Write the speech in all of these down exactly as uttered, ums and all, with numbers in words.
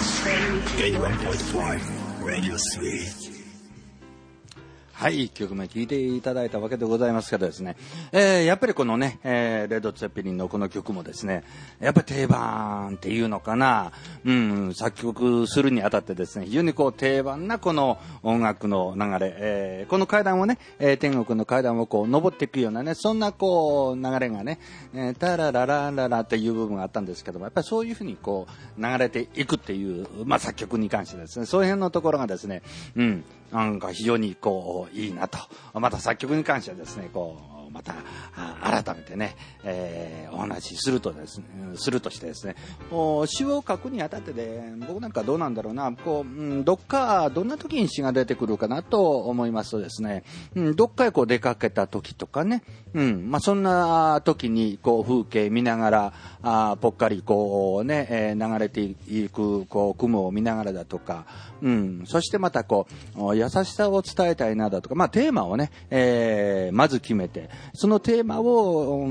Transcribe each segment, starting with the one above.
エイティワンポイントファイブ Radio Suite。 はい、いっきょくめ聴いていただいたわけでございますけどですね、えー、やっぱりこのね、えー、レッド・ツェッペリンのこの曲もですね、やっぱり定番っていうのかな、うん、作曲するにあたってですね、非常にこう定番なこの音楽の流れ、えー、この階段をね、えー、天国の階段をこう登っていくようなね、そんなこう流れがね、えー、タラララララっていう部分があったんですけども、やっぱりそういうふうにこう流れていくっていう、まあ作曲に関してですね、そういう辺のところがですね、うん、なんか非常にこういいなと。また作曲に関してはですね、こうまた改めてね、えー、お話しするとですね、するとしてですね、詩を書くにあたってで、僕なんかどうなんだろうな、こう、うん、どっかどんな時に詩が出てくるかなと思いますとですね、うん、どっかへこう出かけた時とかね、うん、まあそんな時にこう風景見ながら、あぽっかりこうね、えー、流れていくこう雲を見ながらだとか、うん、そしてまたこう優しさを伝えたいなだとか、まあテーマをね、えー、まず決めて、そのテーマを、うん、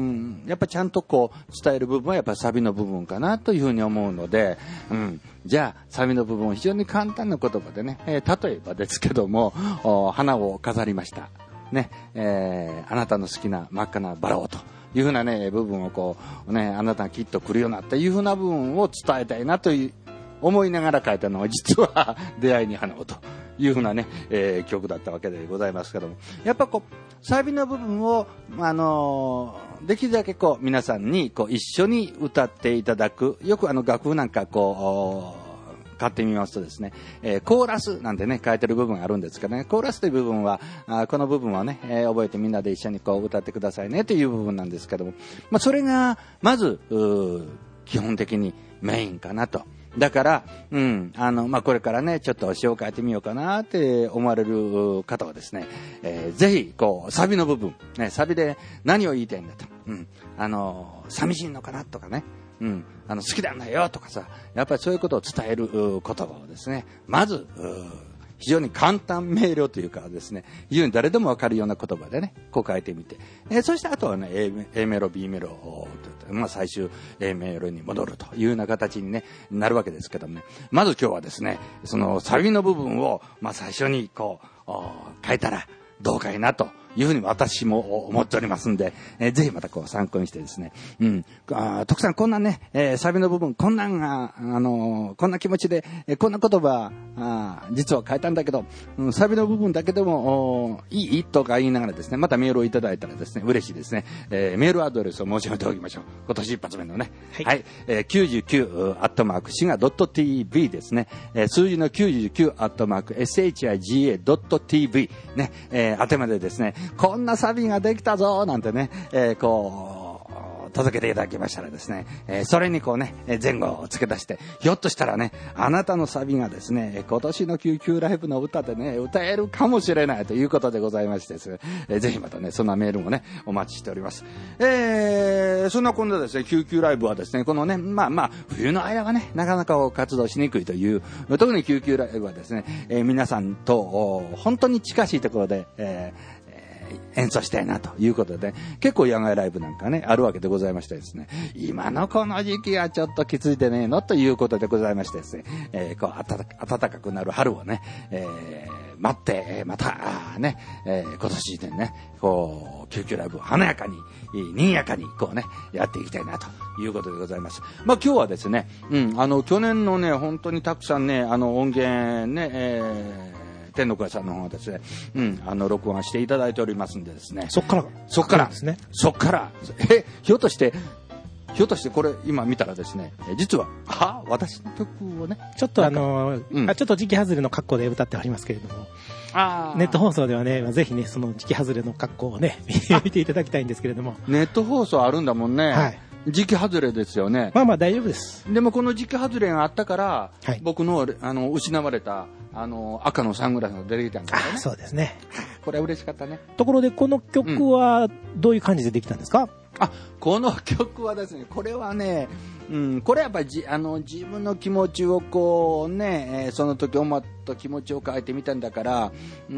やっぱちゃんとこう伝える部分はやっぱサビの部分かなというふうに思うので、うん、じゃあサビの部分を非常に簡単な言葉でね、えー、例えばですけども、花を飾りました。ね、えー、あなたの好きな真っ赤なバラをというふうなね、部分をこう、ね、あなたがきっと来るよなっていうふうな部分を伝えたいなという思いながら書いたのは実は出会いに花をというふうなね、えー、曲だったわけでございますけども、やっぱこうサビの部分を、あのー、できるだけこう皆さんにこう一緒に歌っていただく、よくあの楽譜なんかこう買ってみますとですね、えー、コーラスなんてね書いてる部分があるんですけどね、コーラスという部分はあこの部分はね、えー、覚えてみんなで一緒にこう歌ってくださいねという部分なんですけども、まあ、それがまず基本的にメインかなと。だから、うん、あの、まあ、これからね、ちょっと詩を書いてみようかなって思われる方はですね、えー、ぜひ、こう、サビの部分、ね、サビで何を言いたいんだと、うん、あの、寂しいのかなとかね、うん、あの、好きなんだよとかさ、やっぱりそういうことを伝える言葉をですね、まず、非常に簡単明瞭というかですね、非常に誰でもわかるような言葉でね、こう書いてみて、えー、そしてあとはね A, A メロ B メロ、まあ、最終 A メロに戻るというような形に、ね、なるわけですけどもね、まず今日はですね、そのサビの部分を、まあ、最初にこう書いたらどうかいなというふうに私も思っておりますんで、えー、ぜひまたこう参考にしてですね、うん、あ徳さんこんなね、えー、サビの部分こんなんが、あのー、こんな気持ちで、えー、こんな言葉あ実は書いたんだけど、うん、サビの部分だけでもいいとか言いながらですね、またメールをいただいたらですね嬉しいですね、えー、メールアドレスを申し上げておきましょう。今年一発目のね、はい、はい、えー、きゅうじゅうきゅうアットマークシガドット ティーブイ ですね、えー、数字のきゅうじゅうきゅうアットマーク エスエイチアイジーエードット ティーブイ ね、えー、あてまでですね、こんなサビができたぞなんてね、えー、こう届けていただきましたらですね、えー、それにこうね前後を付け出して、ひょっとしたらねあなたのサビがですね今年の救急ライブの歌でね歌えるかもしれないということでございましてですね、えー、ぜひまたねそんなメールもねお待ちしております。えー、そんな今度ですね救急ライブはですねこのねまあまあ冬の間はねなかなか活動しにくいという、特に救急ライブはですね、えー、皆さんと本当に近しいところで、えー演奏したいなということで、結構野外ライブなんかねあるわけでございましてですね、今のこの時期はちょっときついでねえのということでございましてですね、えー、こう暖か、暖かくなる春をね、えー、待ってまたね、えー、今年でねこう救急ライブを華やかににやかにこうねやっていきたいなということでございます。まあ今日はですね、うん、あの去年のね本当にたくさんねあの音源ね、えー天の声さんの方はですね、うん、あの録音していただいておりますんでですね、 そっからそっからですね、 そっからえひょっとしてひょっとしてこれ今見たらですね、実はあ私の曲をねちょっとあの、 うん、 あちょっと時期外れの格好で歌っておりますけれども、あネット放送ではねぜひねその時期外れの格好をね見ていただきたいんですけれども、 ネット放送あるんだもんね、はい、時期外れですよね。 まあまあ大丈夫です。 でもこの時期外れがあったから、 はい、 僕のあの失われたあの赤のサングラスが出てきたんですよね。 そうですね。 これは嬉しかったね。 ところでこの曲はどういう感じでできたんですか？うん、 あこの曲はですね、これはね、うん、これはやっぱりじあの自分の気持ちをこうね、えー、その時思った気持ちを書いてみたんだから、うん、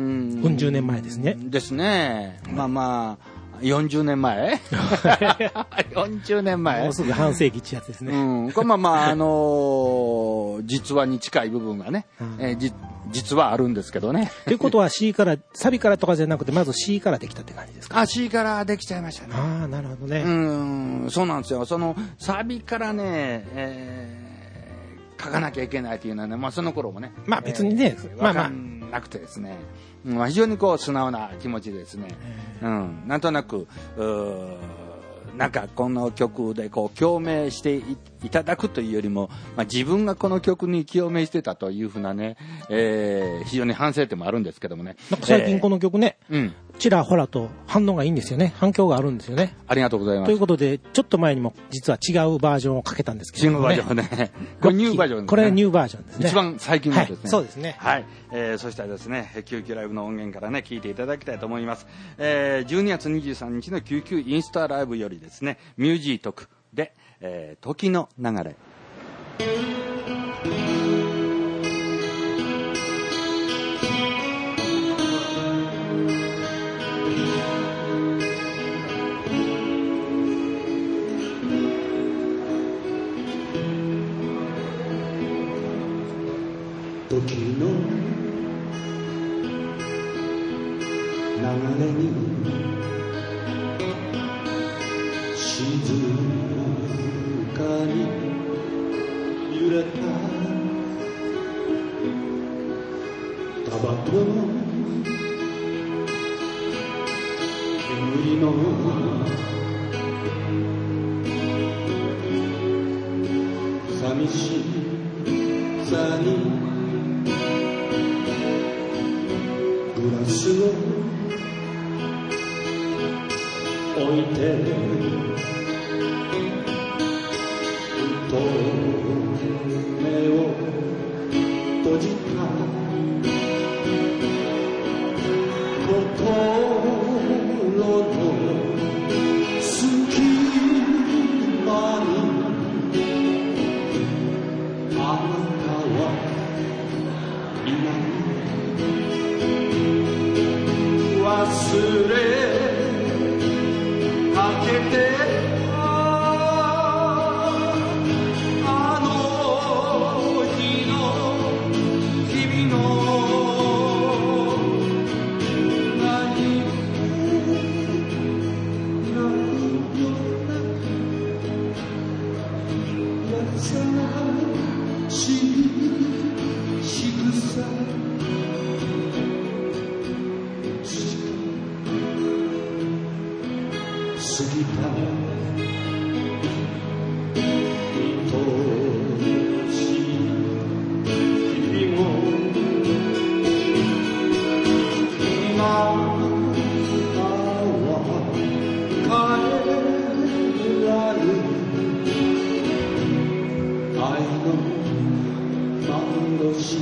よんじゅうねんまえですね。 ですね。まあまあ。よんじゅうねんまえよんじゅうねんまえもうすぐ半世紀ってやつですね。 うん、これまあまあ、あのー、 実話に近い部分がね、えー、じ実はあるんですけどね。 ということは C からサビからとかじゃなくてまず C からできたって感じですか？ あ、C からできちゃいましたね。 ああ、なるほどね。 うん、そうなんですよ。そのサビからね、えー、書かなきゃいけないというのはね、まあその頃もね、 まあ別にね、 えー、 まあまあ分かんなくてですね、まあ、非常にこう素直な気持ちですね。うん、なんとなくうなんかこの曲でこう共鳴していただくというよりも、まあ、自分がこの曲に共鳴してたというふうなね、えー、非常に反省点もあるんですけどもね。 なんか最近この曲ね、えー、うん、ちらほらと反応がいいんですよね。反響があるんですよね。 ありがとうございます。 ということでちょっと前にも実は違うバージョンをかけたんですけどね。 違うバージョンね。これニューバージョンですね。 これニューバージョンですね。 一番最近のですね。 はい、そうですね。 はい。えー、そしたらですね、救急ライブの音源からね聞いていただきたいと思います。えー、じゅうにがつにじゅうさんにちの救急インスタライブよりですね、ミュージートクで、えー、時の流れ。 時の流れに静かに揺れたタバコの煙の寂しさにグラスを置いてふと目を閉じた心の隙間にあなたはいない忘れかけてあの日の君の何もないような優しい仕草過ぎた愛しい日々も今は帰らぬ愛の幻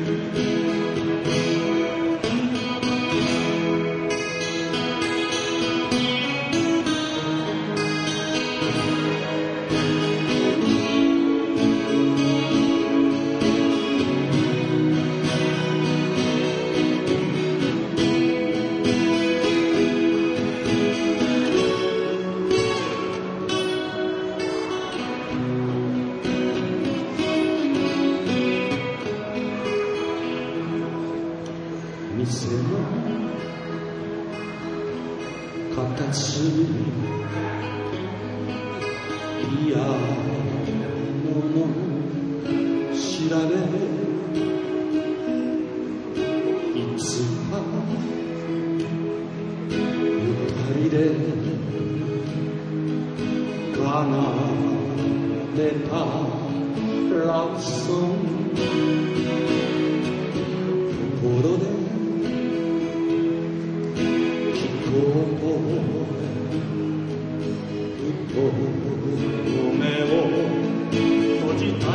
店の片隅ピアノの調べいつか二人で奏でたラブソング心で聞こうとふと目を閉じた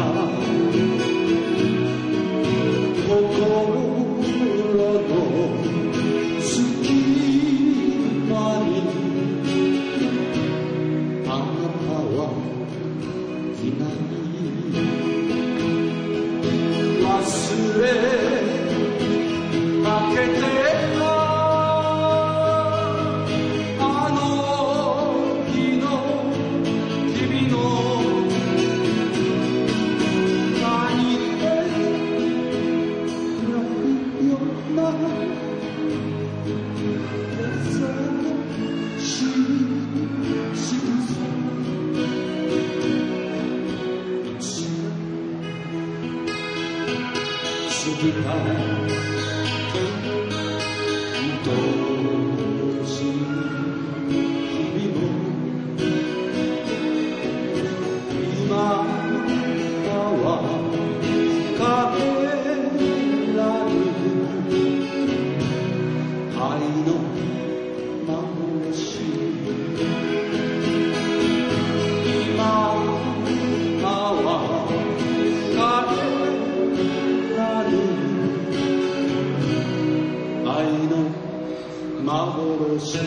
心の隙間にあなたはいない忘れかけてあの日の君の何ぎた愛しい日々も今は帰らぬ愛の幻今は帰らぬ愛の幻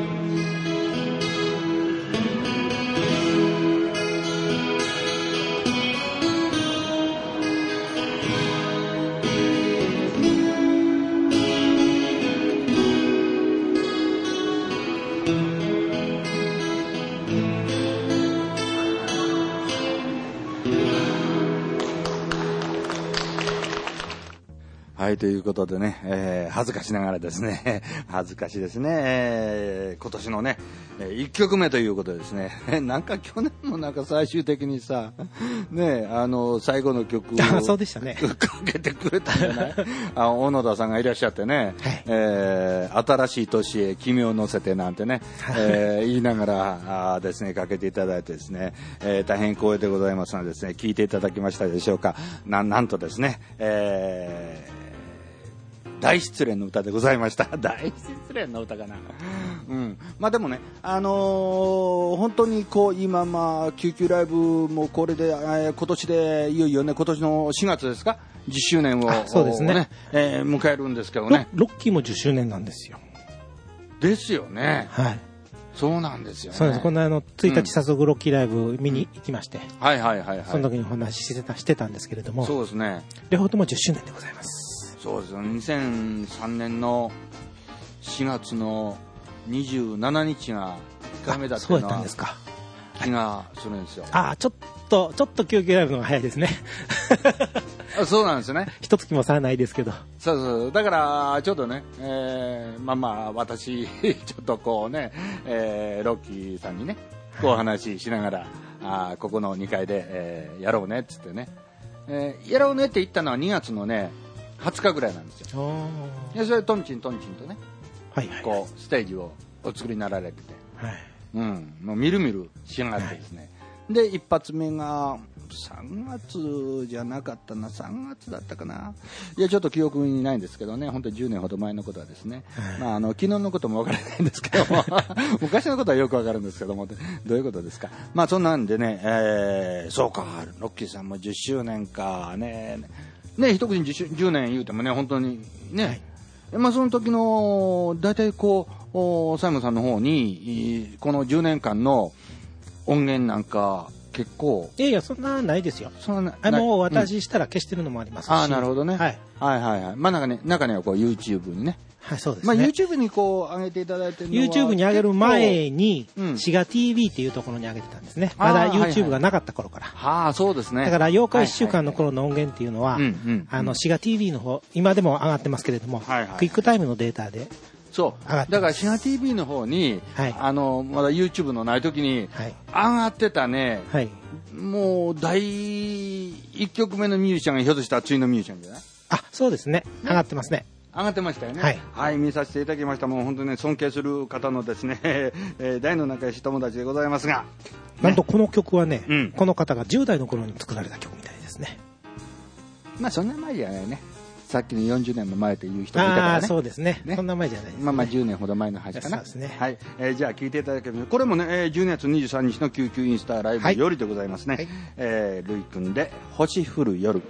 はい、ということでね、えー、恥ずかしながらですね、恥ずかしいですね、えー、今年のね、いっきょくめということでですね、なんか去年もなんか最終的にさ、ね、あの、最後の曲をそうでしたね。 かけてくれたんじゃないあ小野田さんがいらっしゃってね、はい、えー、新しい年へ君を乗せてなんてね、えー、言いながらあですね、かけていただいてですね、えー、大変光栄でございますのでですね、聞いていただきましたでしょうか。な、なんとですね、えー大失恋の歌でございました。大失恋の歌かな。うん。まあでもね、あのー、本当にこう今まあ救急ライブもこれで、えー、今年でいよいよね、今年のしがつですか、じゅっしゅうねんをそうですね、 えー、迎えるんですけどね。 ロッキーもじゅっしゅうねんなんですよ。 ですよね。 はい。 そうなんですよね。 そうです。このあのついたち早速ロッキーライブ見に行きまして、うん、 はいはいはいはい。 その時にお話ししてたしてたんですけれども、 そうですね。 両方ともじゅっしゅうねんでございます。 そうですよ。にせんさんねんのしがつのにじゅうしちにちがいっかいめだったのは気がするんですよ。 ああ、ちょっとちょっと救急ライブの方が早いですね。 そうなんですよね。 一月も差はないですけど。 そうそう。だからちょっとね、えー、まあまあ私ちょっとこうね、えー、ロッキーさんにね、こうお話ししながら、はい、あここのにかいで、えー、やろうねっつってね、えー、やろうねって言ったのはにがつのねはつかぐらいなんですよ。でそれトンチントンチンとね、はいはいはい、こうステージをお作りになられてて、はい、うん、もうみるみる仕上がってですね、はい、で一発目がさんがつじゃなかったな、さんがつだったかな、いやちょっと記憶にないんですけどね、本当にじゅうねんほど前のことはですね、はい、まあ、あの昨日のこともわからないんですけども昔のことはよくわかるんですけども、どういうことですか。まあそんなんでね、えー、そうかロッキーさんもじゅっしゅうねんかねね、一口にじゅうねん言うてもね、本当にね、はい、まあその時の大体こうサイモンさんの方にこのじゅうねんかんの音源なんか結構、 いやいやそんなないですよ。そんなあもう私したら消してるのもありますし、うん、 あなるほどね、はい、はいはいはい、まあ中に中にはこう YouTube にね、 はい、そうですね。 まあ YouTube にこう上げていただいてるのは YouTube に上げる前に、うん、シガ ティーブイ っていうところに上げてたんですね。まだ YouTube がなかった頃から。 はあ、そうですね。 だからようかいっしゅうかんの頃の音源っていうのは、あのシガ ティーブイ の方今でも上がってますけれども、はいはい、クイックタイムのデータで。 そうだからシガ ティーブイ の方に、はい、あのまだ YouTube のない時に上がってたね、はい、もう第いっきょくめのミュージシャンがひょっとしたら次のミュージシャンじゃない？ あ、そうですね。上がってますね。 上がってましたよね。はい、はい、見させていただきました。もう本当に、ね、尊敬する方のですね、えー、大の仲良し友達でございますが、ね、 なんとこの曲はね、うん、この方がじゅう代の頃に作られた曲みたいですね。 まあそんな前じゃないね。さっきのよんじゅうねんも前という人もいたからね。 あ、そうですね。ね、そんな前じゃないですね。 まあまあじゅうねんほど前の話かな。 そうですね。 はい、えー、じゃあ聞いていただけます。これもね、えー、じゅうにがつにじゅうさんにちの救急インスタライブよりでございますね。はい、えー、ルイ君で星降る夜。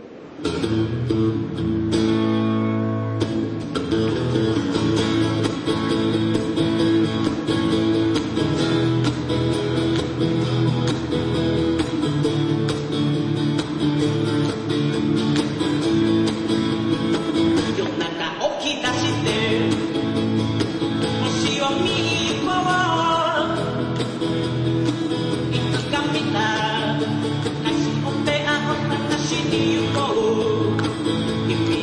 If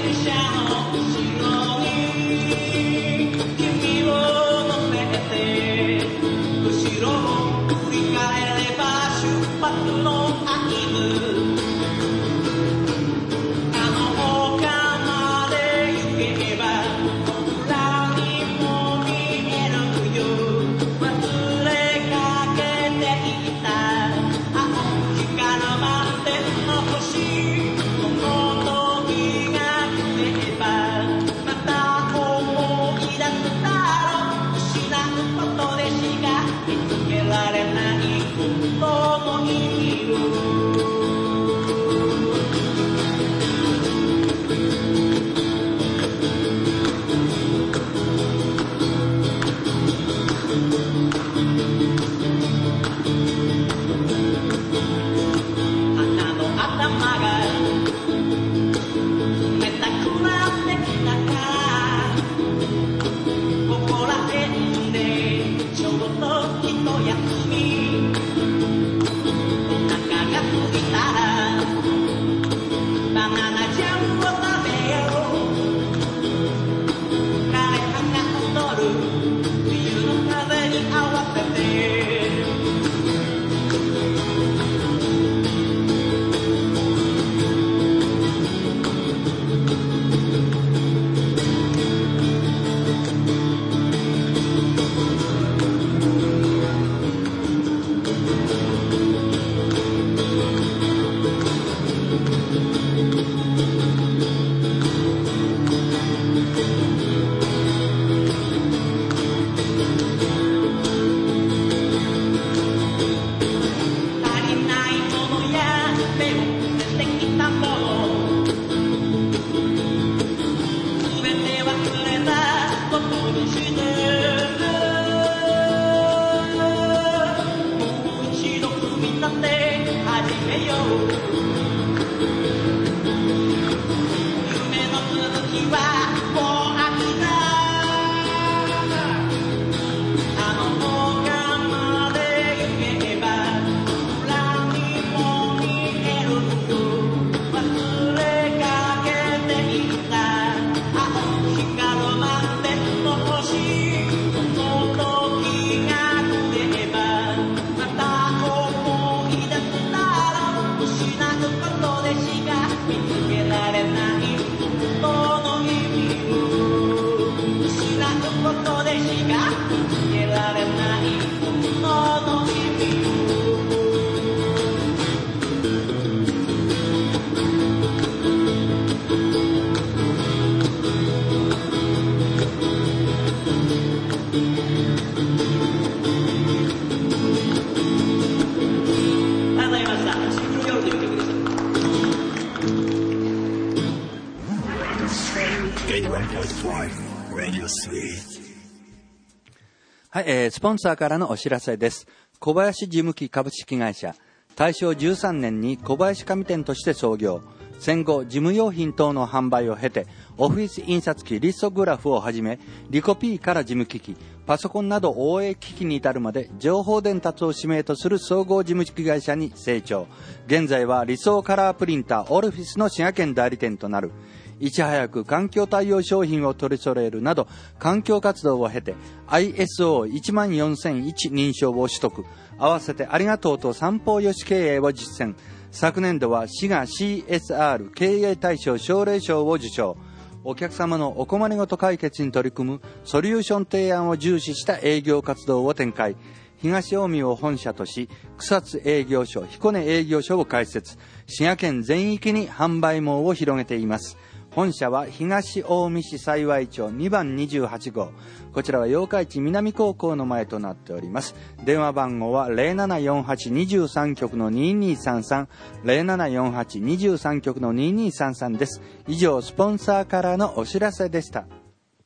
はい、えー、スポンサーからのお知らせです。小林事務機株式会社、大正じゅうさんねんに小林紙店として創業。戦後、事務用品等の販売を経て、オフィス印刷機リストグラフをはじめ、リコピーから事務機器、パソコンなど応援機器に至るまで情報伝達を使命とする総合事務機器会社に成長。現在は理想カラープリンターオルフィスの滋賀県代理店となる。いち早く環境対応商品を取り揃えるなど環境活動を経て アイエスオーいちまんよんせんいち 認証を取得。合わせてありがとうと三方よし経営を実践。昨年度は滋賀 シーエスアール 経営大賞奨励賞を受賞。お客様のお困りごと解決に取り組むソリューション提案を重視した営業活動を展開。東近江を本社とし、草津営業所、彦根営業所を開設。滋賀県全域に販売網を広げています。本社は東近江市幸町にばんにじゅうはちごう。こちらは八日市南高校の前となっております。電話番号は ゼロななよんはちにさん 局のににさんさん、ゼロななよんはちにさん 局のににさんさんです。以上、スポンサーからのお知らせでした。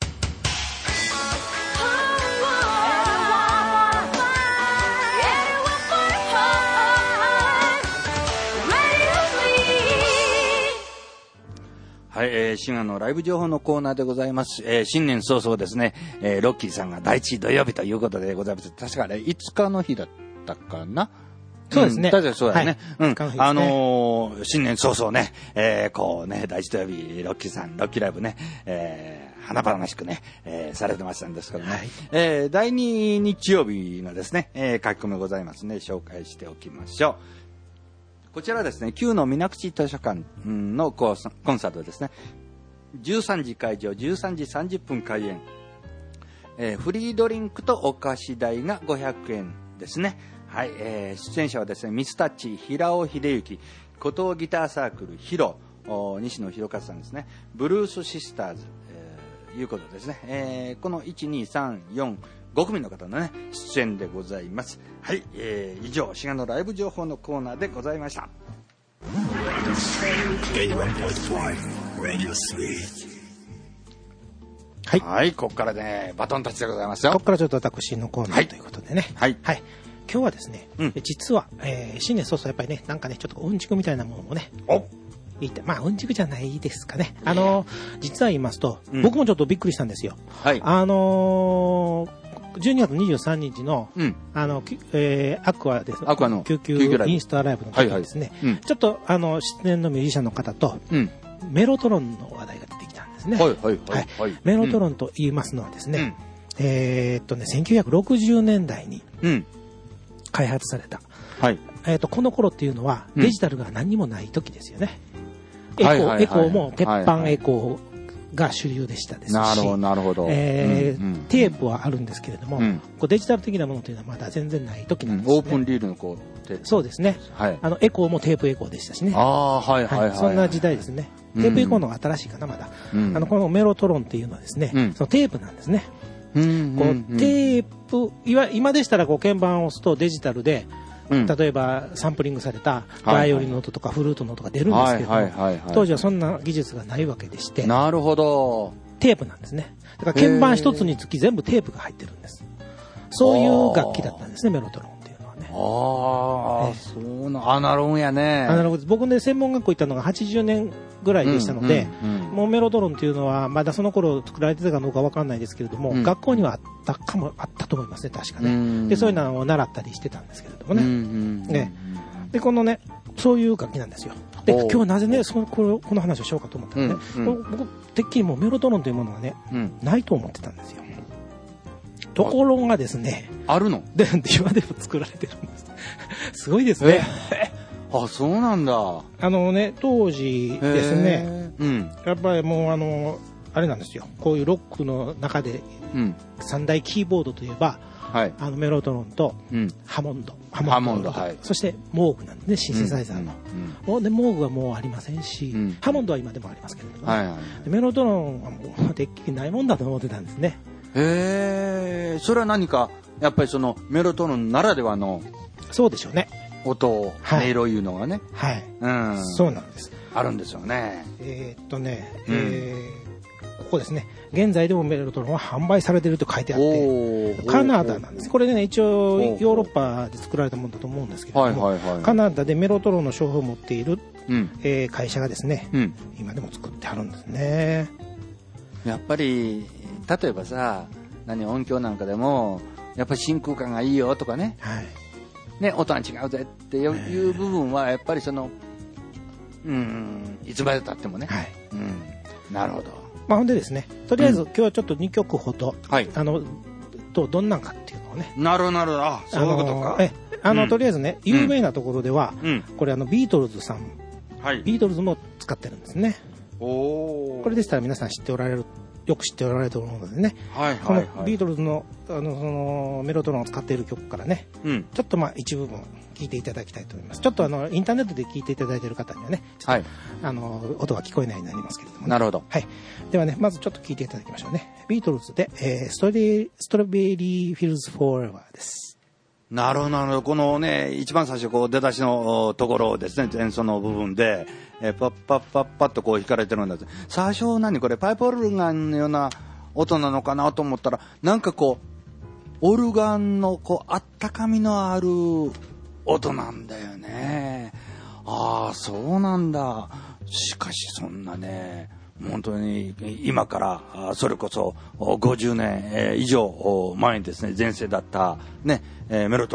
はい、えー、滋賀のライブ情報のコーナーでございます。えー、新年早々ですね、えー、ロッキーさんがだいいち土曜日ということでございます。確かあれいつかの日だったかな。 そうですね。 確かにそうだね。 はい、 うん。あのー、新年早々ね、えー、こうね、第一土曜日、ロッキーさん、ロッキーライブね、えー、華々しくね、えー、されてましたんですけどね。はい、えー、だいに日曜日のですね、えー、書き込みございますね、紹介しておきましょう。こちらですね、旧の水口図書館のコンサートですね。じゅうさんじ開場、じゅうさんじさんじゅっぷん開演。えー、フリードリンクとお菓子代がごひゃくえんですね。はい、えー、出演者はですね、ミスタッチ、平尾秀幸、古藤ギターサークル、ヒロ、西野弘和さんですね、ブルースシスターズ、えー、いうことですね。えー、このいち、に、さん、よん、ご組の方のね、出演でございます。はい、えー、以上、滋賀のライブ情報のコーナーでございました。はい、はい、ここからね、バトンタッチでございますよ。 ここからちょっと私のコーナーということでね。 はい。 はい。今日はですね、うん、実は、えー、新年早々やっぱりね、なんかね、ちょっとうんちくみたいなものもね、 お言いたい。まあ、うんちくじゃないですかね。あの、実は言いますと、うん、僕もちょっとびっくりしたんですよ。 はい。 あのー、じゅうにがつにじゅうさんにちの、うん、あの、えー、アクアです。 アクアの救急インスタライブの時にですね、はいはい、うん、ちょっと、あの、出演のミュージシャンの方と、うん、メロトロンの話題が出てきたんですね。 はいはいはい、はい。 メロトロンと言いますのはですね、うん、えー、っとね、せんきゅうひゃくろくじゅうねんだいに、うん開発された、はいえー、とこの頃っていうのはデジタルが何にもない時ですよね、うん、エコー、はいはいはい、エコーも鉄板エコーが主流でしたですし、 なるほどなるほど、 えーうんうん、テープはあるんですけれども、うん、こうデジタル的なものというのはまだ全然ない時なんですね、 うん、オープンリールのこうテープそうですね、はい、あのエコーもテープエコーでしたしね、 あ、はいはいはいはい、 そんな時代ですね、うん、テープエコーの方が新しいかなまだ、うん、あのこのメロトロンっていうのはですね、うん、そのテープなんですね、うんうんうん、こうテープ今でしたらこう鍵盤を押すとデジタルでうん、例えばサンプリングされたバイオリンの音とかフルートの音が出るんですけども、当時はそんな技術がないわけでして、 なるほど、 テープなんですね。だから鍵盤一つにつき全部テープが入ってるんです。そういう楽器だったんですね、メロトロンっていうのはね。 ああ、えー、そうな、アナログやね。 アナログです。僕ね、専門学校行ったのがはちじゅうねんぐらいでしたので、うんうんうん、もうメロトロンっていうのはまだその頃作られてたかどうかわかんないですけれども、うん、学校にはあったかもあったと思いますね、確かね、うん、でそういうのを習ったりしてたんですけれどもね、うんうん、ねでこのねそういう楽器なんですよ。で今日はなぜねそのこのこの話をしようかと思ったらね、うんうん、僕てっきりもうメロトロンというものがね、うん、ないと思ってたんですよ。ところがですね、 あるので今でも作られてるんですすごいですね。 あ、そうなんだ。 あのね、当時ですね、うん、やっぱりもうあの、あれなんですよ、こういうロックの中で、うん、三大キーボードといえば、はい、あのメロトロンと、うん、ハモンド、 ハモンド、ハモンド、はい、 そしてモーグなんですね、シンセサイザーの。うんうん、もうでモーグはもうありませんし、うん、ハモンドは今でもありますけれども、ね、はいはい、メロトロンはもうてっきりないもんだと思ってたんですね。 へー、それは何か、やっぱりそのメロトロンならではの、 そうでしょうね。 音を、音色いうのがね、 はい、うん、そうなんです。 あるんですよね。 えー、っとね、うん、えー、ここですね。現在でもメロトロンは販売されていると書いてあって、カナダなんです。これね、一応ヨーロッパで作られたものだと思うんですけれども、はいはいはい、カナダでメロトロンの商標を持っている、うん、えー、会社がですね、うん、今でも作ってあるんですね。 やっぱり例えばさ、何音響なんかでもやっぱり真空管がいいよとかね。はい。ね、音が違うぜっていう部分はやっぱりその、うん、いつまで経ってもね、はい、うん、なるほど。 まあほんでですね、とりあえず、うん、今日はちょっとにきょくほど、はい、あのどどんなんかっていうのをね。 なるほどなるほど、あ、そういうことか。 え、あの、うん、とりあえずね、有名なところでは、うん、これあのビートルズさん、はい、ビートルズも使ってるんですね。おー。これでしたら皆さん知っておられる。よく知っておられると思うのでね、はいはいはい、このビートルズ の, あのそのメロトロンを使っている曲からね、うん、ちょっとまあ一部分聞いていただきたいと思います。ちょっとあのインターネットで聞いていただいている方にはね、はい、あの音が聞こえないようになりますけれども、ね、 なるほど、 はい、ではね、まずちょっと聞いていただきましょうね。ビートルズで、えー、ストレストロベリーフィルズフォーエバーです。 なるほどなるほど。このね、一番最初こう出だしのところですね、前奏の部分で、えー、パッパッパッパッとこう弾かれてるんだって、最初何これパイプオルガンのような音なのかなと思ったら、なんかこうオルガンのこうあったかみのある音なんだよね。ああ、そうなんだ。しかしそんなね、本当に今からそれこそごじゅうねん以上前にですね、前世だったね、メロトロン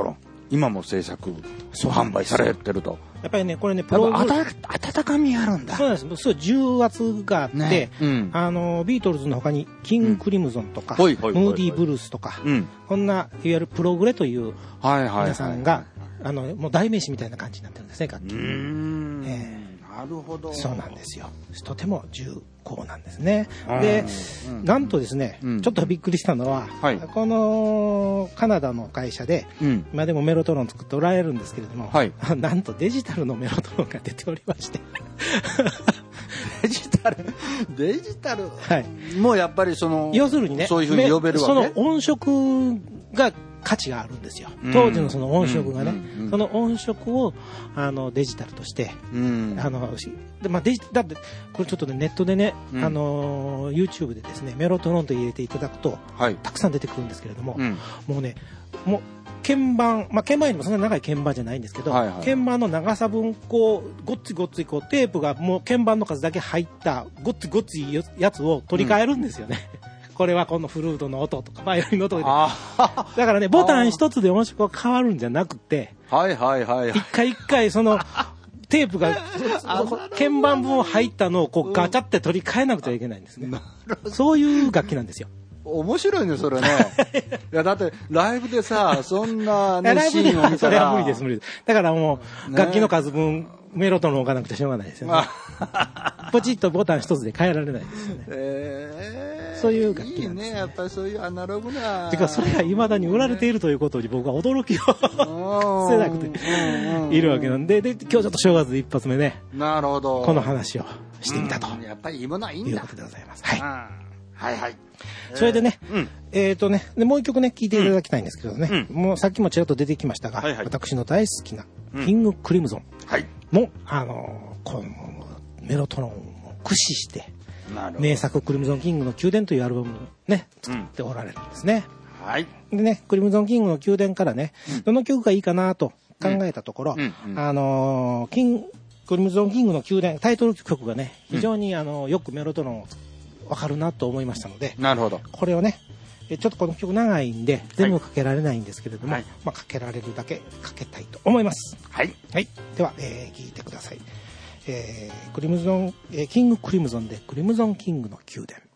今も制作販売されてると。 やっぱりねこれねプログ温かみあるんだ。 そうなんです。すごい重圧があって、ねうん、あのビートルズの他にキングクリムゾンとか、うん、ムーディーブルースとか、うん、こんないわゆるプログレという皆さんが、はいはいはいあのもう代名詞みたいな感じになってるんですね楽器。うーん、えー、 なるほど。 そうなんですよ。とても重厚なんですね。で、うん、なんとですね、うん、ちょっとびっくりしたのは、はい、このカナダの会社で、うん、今でもメロトロン作っておられるんですけれども、はい、なんとデジタルのメロトロンが出ておりましてデジタルデジタル、はい、もうやっぱりその要するにねそういうふうに呼べるわけ。 その音色が価値があるんですよ。当時のその音色がね、うんうん、その音色をあのデジタルとして、うん、あのでまあデジだってこれちょっとねネットでね、うん、あの YouTube でですねメロトロンと入れていただくと、はい、たくさん出てくるんですけれども、うん、もうねもう鍵盤まあ鍵盤よりもそんな長い鍵盤じゃないんですけど、はいはい、鍵盤の長さ分こうごっついごっついこうテープがもう鍵盤の数だけ入ったごっついごっついやつを取り替えるんですよね。うんこれはこのフルートの音とかバイオリンの音でだからねボタン一つで音色が変わるんじゃなくてはいはいはい一回一回そのテープが鍵盤分入ったのをこうガチャって取り替えなくてはいけないんですね。そういう楽器なんですよ。 面白いねそれねいやだってライブでさそんな、ね、 ライブではそれは無理です無理です。だからもう、ね、楽器の数分メロトロン置かなくてしょうがないですよね。ポチッとボタン一つで変えられないですよね。えー、そういう楽器なんですね。いいねやっぱりそういうアナログな。 てかそれが未だに売られているということに僕は驚きをせなくているわけなんで、で今日ちょっと正月一発目ね。 なるほど。 この話をしてみたと。 うん、やっぱりいいものはいいんだ。 いうことでございます。はい。 はいはい。 それでね、うん、えっ、ー、とねで、もう一曲ね、聴いていただきたいんですけどね、うん、もうさっきもちらっと出てきましたが、はいはい、私の大好きな、キングクリムゾンも、はい、あのー、このメロトロンを駆使して、名作クリムゾンキングの宮殿というアルバムをね、作っておられるんですね。 うん、はい。 でね、クリムゾンキングの宮殿からね、うん、どの曲がいいかなと考えたところ、うんうんうん、あのー、キンクリムゾンキングの宮殿、タイトル曲がね、非常に、うん、あのよくメロトロンをわかるなと思いましたので、 なるほど。これをね、ちょっとこの曲長いんで全部かけられないんですけれども、はい、まあ、かけられるだけかけたいと思います。 はい。 はい。では、えー、聞いてください。えー、クリムゾン、えー、キングクリムゾンでクリムゾンキングの宮殿。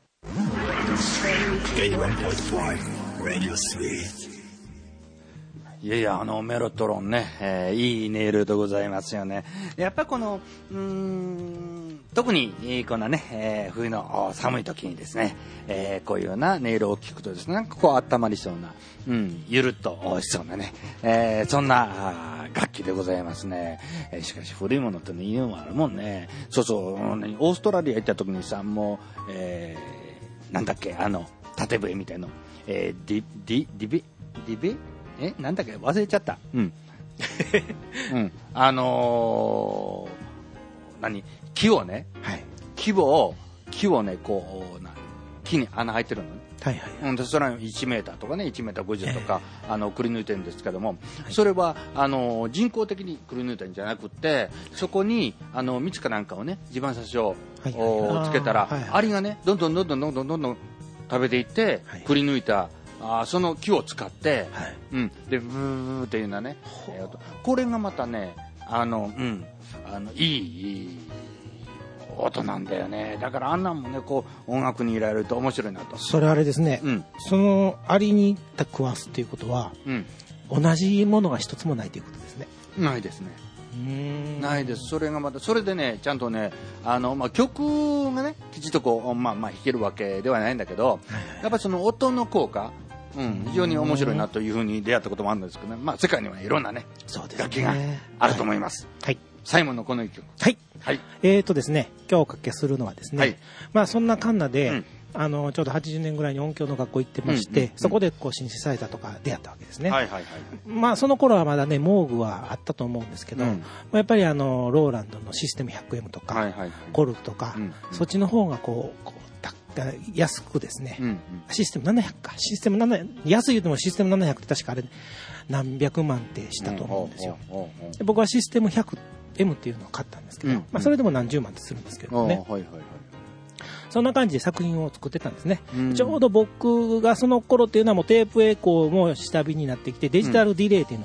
いやいや、あのメロトロンね、えー、いい音色でございますよね。やっぱこのうーん特にこんなね、えー、冬の寒い時にですね、えー、こういうような音色を聞くとですね、なんかこう温まりそうな、うん、ゆるっとしそうなね、えー、そんな楽器でございますね。えー、しかし古いものってのいいのもあるもんね。そうそう、オーストラリア行った時にさ、もう、えー、なんだっけ、あの縦笛みたいの、えー、ディディディベディベえなんだっけ忘れちゃった。うん。うん。あのー、何木をね、はい、木を木をねこうな木に穴開いてるのね。はいはいはい。うん、でそれはいちメーターとかねいちメーターごじゅうとか、えー、あのくり抜いてるんですけども、はい、それはあの人工的にくり抜いてるんじゃなくて、そこにあの蜜かなんかをね地盤刺しを、はいはい、つけたら、はいはい、アリがねどんどんどんどんどんどんどんどん食べていって、はい、くり抜いたあその木を使って、はい、うん、でブーっていうのはね、えー、これがまたねあの、うん、あのいい、いい音なんだよね。だからあんなんもねこう音楽に入れられると面白いなと。 それあれですね、うん、そのアリに食わすっていうことは、うん、同じものが一つもないということですね。 ないですね。ないです。それがまたそれでねちゃんとねあの、まあ、曲がねきちっとこう、まあ、まあ弾けるわけではないんだけど、やっぱりその音の効果、うん、非常に面白いなというふうに出会ったこともあるんですけどね、まあ、世界にはいろんなね、 そうですね、 楽器があると思います。はい、サイモンのこの一曲。 はい。はい、えーとですね、今日おかけするのはですね、はい、まあそんなカンナで、うん、あのちょうどはちじゅうねんぐらいに音響の学校行ってまして、うんうんうん、そこでこうシンセサイザーとか出会ったわけですね。はいはいはいはい、まあその頃はまだねモーグはあったと思うんですけど、うん、まあ、やっぱりあのローランドのシステム ひゃくエム とか、はいはいはい、コルクとか、うんうん、そっちの方がこう、こう安くですね、うんうん、システムななひゃくかシステムななひゃく安い言うてもシステムななひゃくって確かあれ何百万ってしたと思うんですよ。で僕はシステム ひゃくエム っていうのを買ったんですけど、うんうん、まあ、それでも何十万ってするんですけどね、はいはいはい、そんな感じで作品を作ってたんですね、うん、ちょうど僕がその頃っていうのはもうテープエコーも下火になってきてデジタルディレイっていうのが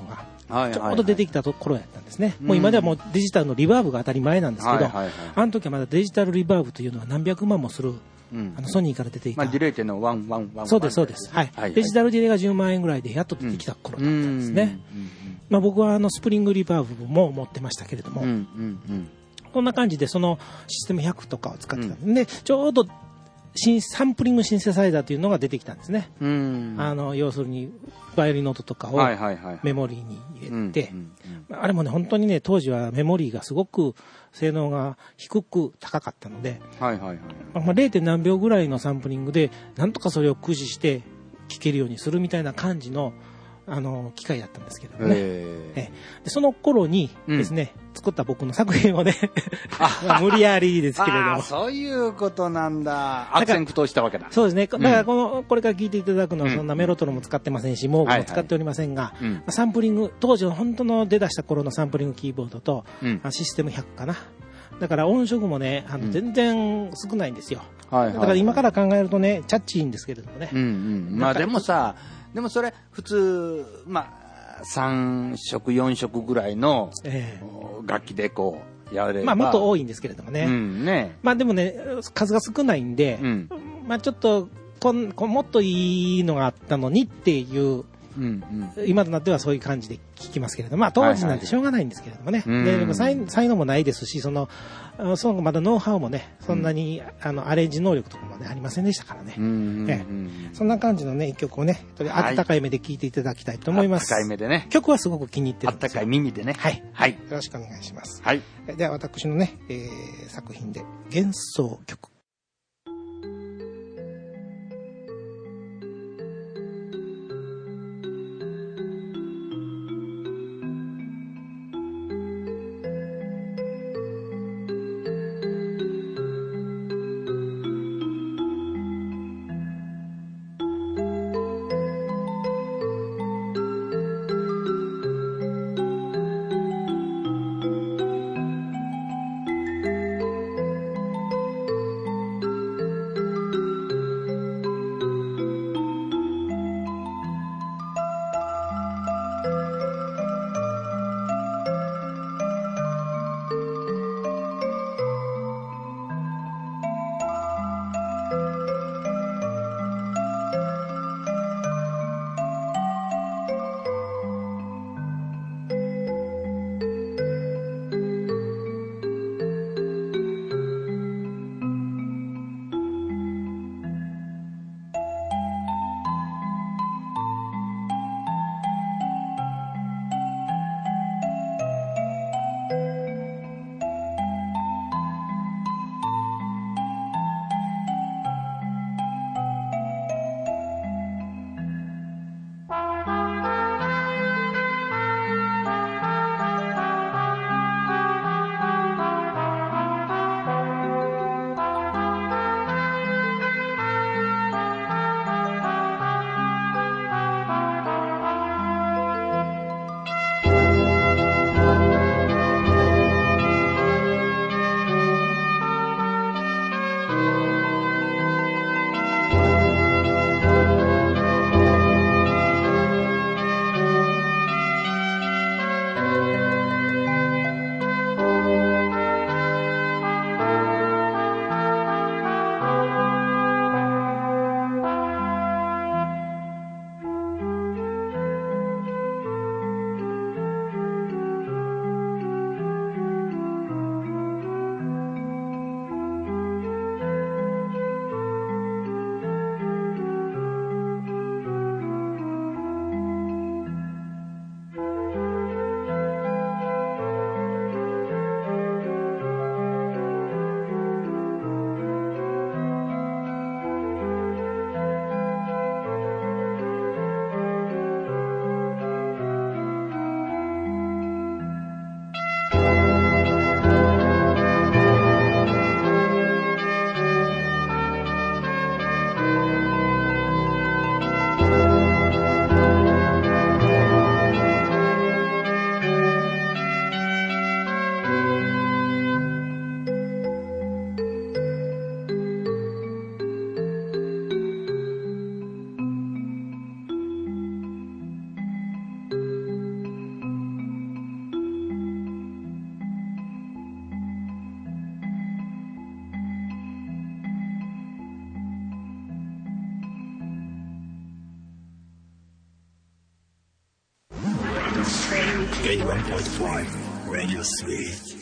はいはいはい、 ちょうど出てきたところやったんですね。もう今ではもうデジタルのリバーブが当たり前なんですけど、はいはいはい、あの時はまだデジタルリバーブというのは何百万もする、うん、あのソニーから出てきた。 まあ、ディレイってのワンワンワン。 そうです、そうです。はい。はいはい、デジタルディレイがじゅうまんえんぐらいでやっと出てきた頃だったんですね。うんうんうん、まあ、僕はあのスプリングリバーブも持ってましたけれども、うんうんうん、こんな感じでそのシステムひゃくとかを使ってたんで、うん、でちょうどサンプリングシンセサイザーというのが出てきたんですね。うん、あの要するにバイオリンの音とかをメモリーに入れて、あれもね本当にね当時はメモリーがすごく性能が低く高かったので、はいはいはい、まあ、ゼロ. 何秒ぐらいのサンプリングでなんとかそれを駆使して聴けるようにするみたいな感じのあの機械だったんですけどもね、えでその頃にですね、うん、作った僕の作品をねまあ無理やりですけれどもそういうことなんだ。悪戦苦闘したわけだ。 そうですね。だからこの、うん、これから聞いていただくのはそんなメロトロも使ってませんし、うん、モーグも使っておりませんが、はいはい、サンプリング当時の本当の出だした頃のサンプリングキーボードと、うん、システムひゃくかな。だから音色もねあの全然少ないんですよ、うんはいはいはい、だから今から考えるとねチャッチーんですけれどもね、うんうん、まあでもさでもそれ普通まあさん色よん色ぐらいの楽器でこうやれば、 まあもっと多いんですけれどもね、うんね、まあでもね数が少ないんで、うん、まあちょっとこんこんもっといいのがあったのにっていううんうん、今となってはそういう感じで聞きますけれども、まあ当時なんてしょうがないんですけれどもね、はいはい、ででも 才, 才能もないですし、そのそのまだノウハウもねそんなに、うん、あのアレンジ能力とかもねありませんでしたからね、うんうんうんええ、そんな感じのね一曲をね温かい目で聴いていただきたいと思います。 温かい目でね。 曲はすごく気に入ってるんですよ。 温かい耳でね。 はい、はい、よろしくお願いします。はい、では私のね、えー、作品で幻想曲。 エイティワンポイントファイブ Radio Sweet。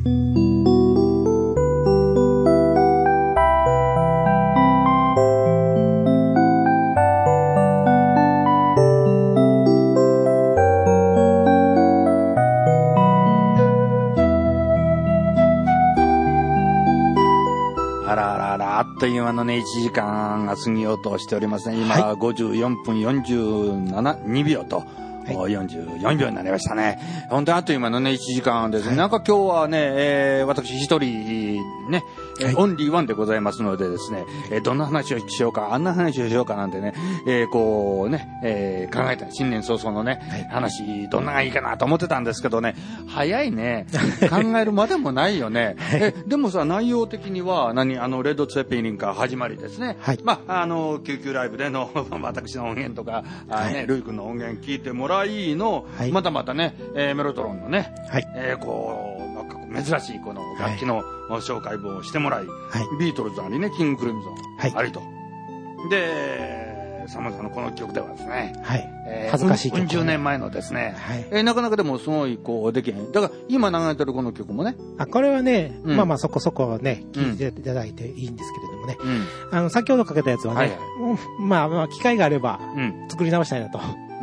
あっという間のね、いちじかんが過ぎようとしておりますね。今、はい、ごじゅうよんぷんよんじゅうにびょうと、はい、よんじゅうよんびょうになりましたね。本当にあっという間のね、いちじかんですね。はい、なんか今日はね、えー、私一人、ね、はい、オンリーワンでございますのでですね、えー、どんな話をしようか、あんな話をしようかなんてね、えー、こうね、えー、考えた新年早々のね、はい、話、どんながいいかなと思ってたんですけどね、早いね。考えるまでもないよね。はい、え、でもさ、内容的には、何、あの、レッド・ツェッペリンから始まりですね。はい、まあ、あの、救急ライブでの私の音源とか、はい、ね、ルイ君の音源聞いてもらいの、はい、またまたね、えー、メロトロンのね、はい、えー、こう、珍しいこの楽器の紹介文をしてもらい、はい、ビートルズありね、キング・クリムゾンありと。はい、で、サムさんのこの曲ではですね、はい、えー、恥ずかしい曲、ね。うん十年前のですね、はい、えー、なかなかでもすごいこうできへん。だから今流れてるこの曲もね。 あ、これはね、うん、まあまあそこそこね、聴いていただいていいんですけれどもね。うん、あの、先ほどかけたやつはね、はいはい、まあまあ機会があれば作り直したいなと。うん、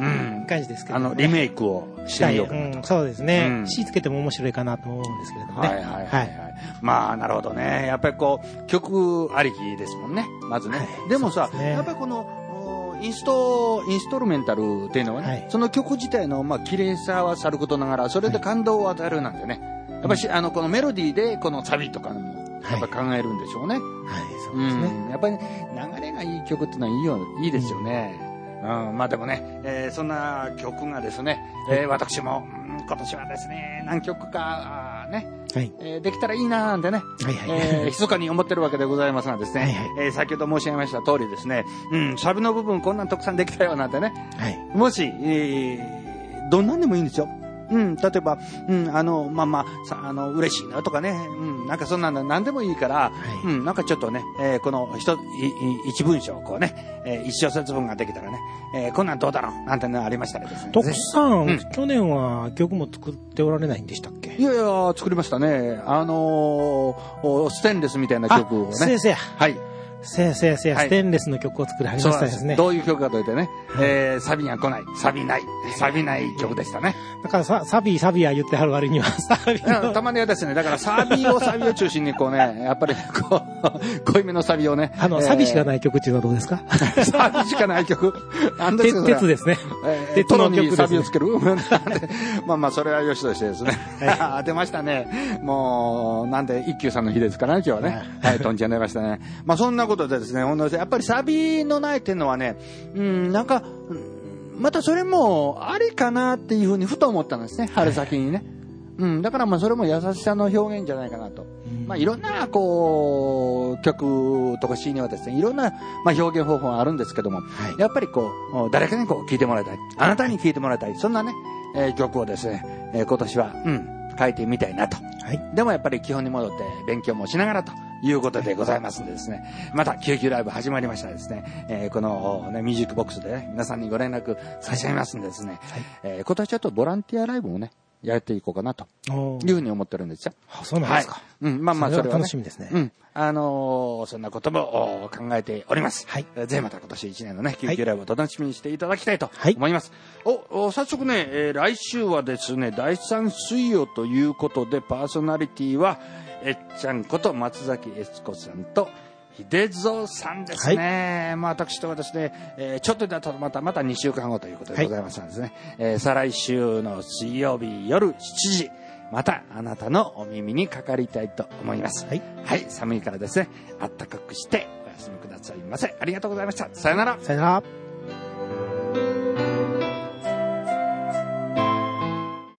感じですけど、ね、 あのリメイクをしてみようかなと、 うん、そうですね、うん、詞つけても面白いかなと思うんですけれどもね。 はいはいはい、はい、まあなるほどね。やっぱりこう曲ありきですもんね、まずね。はい、でもさ、ね、やっぱりこのインストインストルメンタルっていうのはね、はい、その曲自体のまあ綺麗さはさることながら、それで感動を与えるなんてね、はい、やっぱりあのこのメロディーでこのサビとかもやっぱ考えるんでしょうね。はい、はい、そうですね、うん。やっぱり、ね、流れがいい曲っていうのはいいよ、いいですよね。うんうん、まあでもね、えー、そんな曲がですね、えー、私も、うん、今年はですね、何曲かね、はい、えー、できたらいいなーなんてね、はいはい、えー、密かに思ってるわけでございますがですね、はいはい、えー、先ほど申し上げました通りですね、うん、サビの部分こんなんたくさんできたよなんてね、はい、もし、えー、どんなんでもいいんですよ。うん、例えば、うん、あの、まあまあ、さ、あの、嬉しいなとかね、うん、なんかそんなの何でもいいから、はい、うん、なんかちょっとね、えー、この一、一文章をこうね、えー、一小節分ができたらね、えー、こんなんどうだろうなんてのありましたらですね。 徳さん、うん、去年は曲も作っておられないんでしたっけ？ いやいや、作りましたね。あのー、ステンレスみたいな曲をね。 先生。 はい。 せやせやせや、ステンレスの曲を作り始めましたですね。 どういう曲かというとね、えー、サビが来ない、サビない、サビない曲でしたね。 だからサ、サビ、サビや言ってはる割には、サビの。たまにはですね、だからサビを、サビを中心にこうね、やっぱりこう、濃いめのサビをね。 あの、えー、サビしかない曲っていうのはどうですか？ サビしかない曲。なんですか？ 鉄ですね。 えー、鉄の曲にサビをつける。まあまあ、それはよしとしてですね。はい、出ましたね。もう、なんで、一休さんの日ですからね、今日はね。はい、とんちゃん出ましたね。まあ、そんなことでですね、やっぱりサビのないっていうのはね、うん、なんか、またそれもありかなっていうふうにふと思ったんですね、春先にね。うん、だからまあそれも優しさの表現じゃないかなと。まあいろんなこう曲とか詩にはですね、いろんなまあ表現方法があるんですけども、はい、やっぱりこう誰かにこう聴いてもらいたい、あなたに聴いてもらいたい、そんなね、えー、曲をですね、えー、今年はうん書いてみたいなと。はい、でもやっぱり基本に戻って勉強もしながらということでございますんでですね、また救急ライブ始まりましたらですね、えー、この、ね、ミュージックボックスでね、皆さんにご連絡差し上げますんでですね、はい、えー、今年ちょっとボランティアライブもね、やっていこうかなというふうに思ってるんですよ。 あ、そうなんですか。はい、 うん、まあまあそれは、ね、 楽しみですね。 うん、あのー、そんなことも考えております。はい。ぜひまた今年一年のね、救急ライブを楽しみにしていただきたいと思います。はい、お、お、早速ね、えー、来週はですね、だいさん水曜ということで、パーソナリティは、えっちゃんこと松崎悦子さんと、秀蔵さんですね。はい、まあ私とはですね、えー、ちょっとだとまたまたにしゅうかんごということでございますのでですね、はい、えー、再来週の水曜日夜しちじ、またあなたのお耳にかかりたいと思います。はい。はい、寒いからですね、あったかくしてお休みくださいませ。ありがとうございました。さよなら。 さよなら。